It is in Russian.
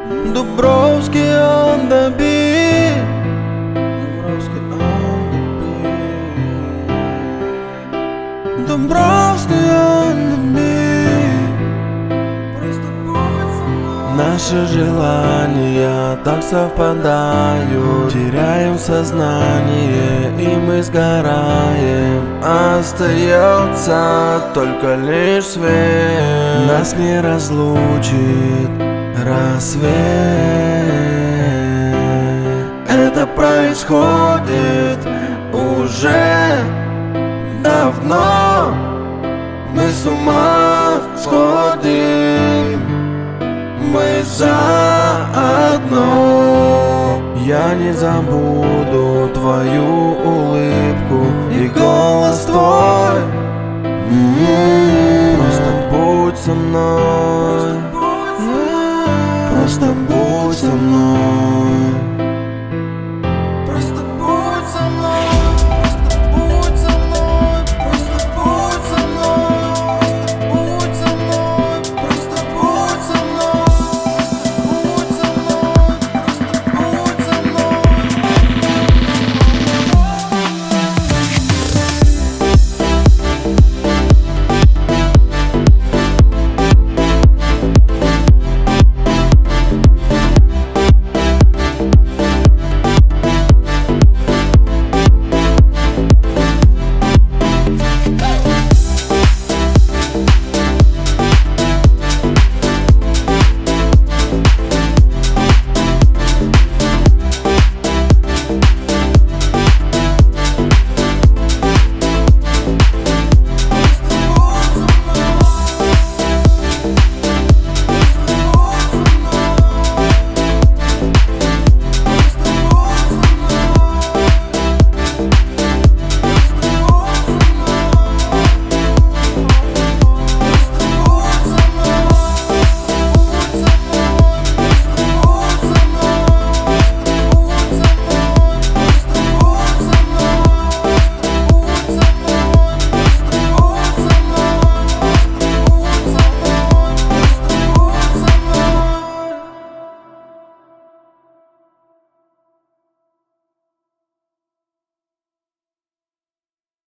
Дубровский on the beat. Дубровский on the beat. Дубровский on the beat. Наши желания так совпадают, теряем сознание, и мы сгораем. Остается только лишь свет, нас не разлучит рассвет. Это происходит уже давно. Мы с ума сходим, мы заодно. Я не забуду твою улыбку и голос твой. Просто будь со мной, просто будь со мной.